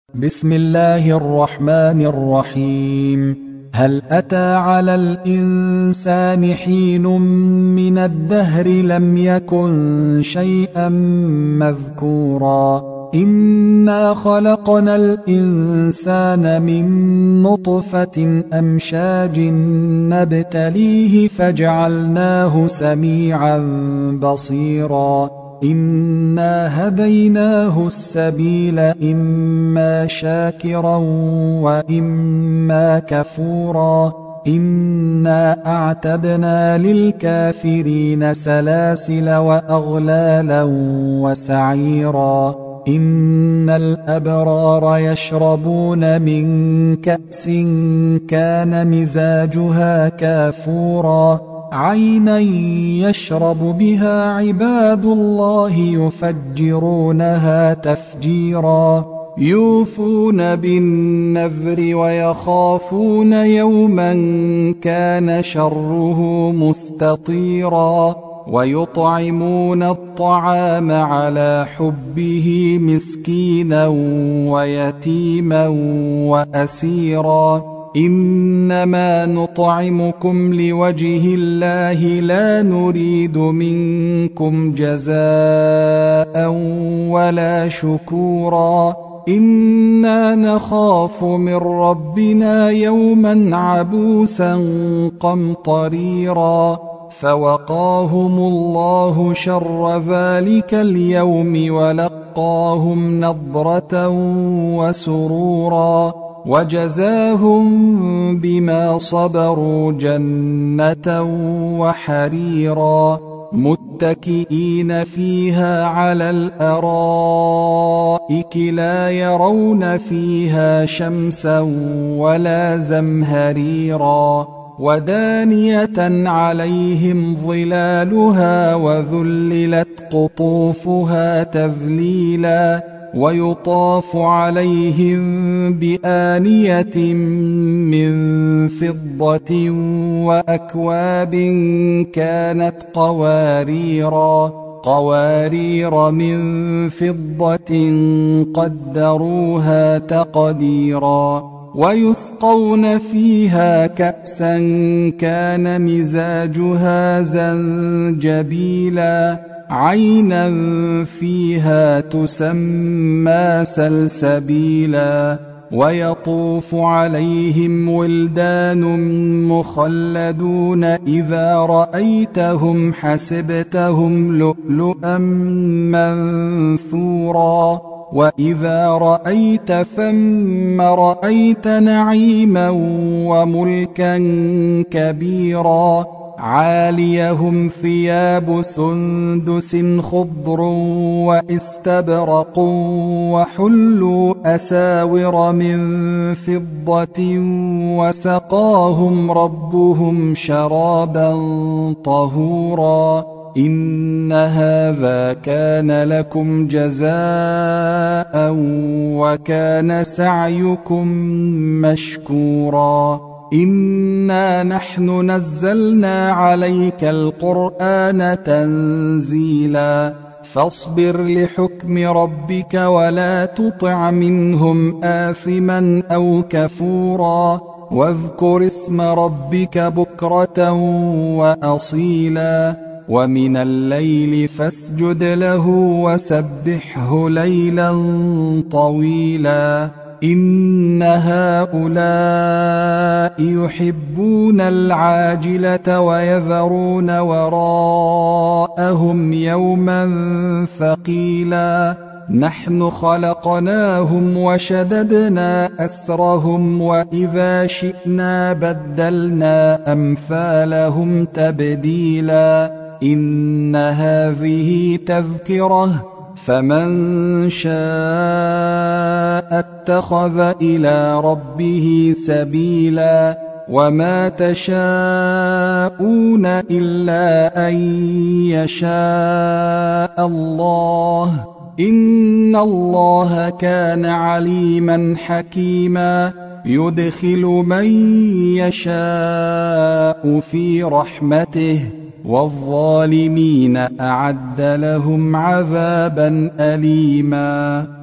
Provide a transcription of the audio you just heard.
بسم الله الرحمن الرحيم. هل أتى على الإنسان حين من الدهر لم يكن شيئا مذكورا إنا خلقنا الإنسان من نطفة أمشاج نبتليه فجعلناه سميعا بصيرا إنا هديناه السبيل إما شاكرا وإما كفورا إنا أعتدنا للكافرين سلاسل وأغلالا وسعيرا إن الأبرار يشربون من كأس كان مزاجها كافورا عينا يشرب بها عباد الله يفجرونها تفجيرا يوفون بالنذر ويخافون يوما كان شره مستطيرا ويطعمون الطعام على حبه مسكينا ويتيما وأسيرا إنما نطعمكم لوجه الله لا نريد منكم جزاء ولا شكورا إنا نخاف من ربنا يوما عبوسا قمطريرا فوقاهم الله شر ذلك اليوم ولقاهم نضرة وسرورا وجزاهم بما صبروا جنة وحريرا متكئين فيها على الأرائك لا يرون فيها شمسا ولا زمهريرا ودانية عليهم ظلالها وذللت قطوفها تذليلا ويطاف عليهم بآنية من فضة وأكواب كانت قوارير من فضة قدروها تقديرا ويسقون فيها كأسا كان مزاجها زنجبيلا عينا فيها تسمى سلسبيلا ويطوف عليهم ولدان مخلدون إذا رأيتهم حسبتهم لؤلؤا منثورا وإذا رأيت ثم رأيت نعيما وملكا كبيرا عاليهم ثياب سندس خضر واستبرق وحلوا أساور من فضة وسقاهم ربهم شرابا طهورا إن هذا كان لكم جزاء وكان سعيكم مشكورا إنا نحن نزلنا عليك القرآن تنزيلا فاصبر لحكم ربك ولا تطع منهم آثما أو كفورا واذكر اسم ربك بكرة وأصيلا ومن الليل فاسجد له وسبحه ليلا طويلا إن هؤلاء يحبون العاجلة ويذرون وراءهم يوما ثقيلا نحن خلقناهم وشددنا أسرهم وإذا شئنا بدلنا أمثالهم تبديلا إن هذه تذكرة فمن شاء اتخذ إلى ربه سبيلا وما تشاءون إلا أن يشاء الله إن الله كان عليما حكيما يدخل من يشاء في رحمته والظالمين أعد لهم عذابا أليما.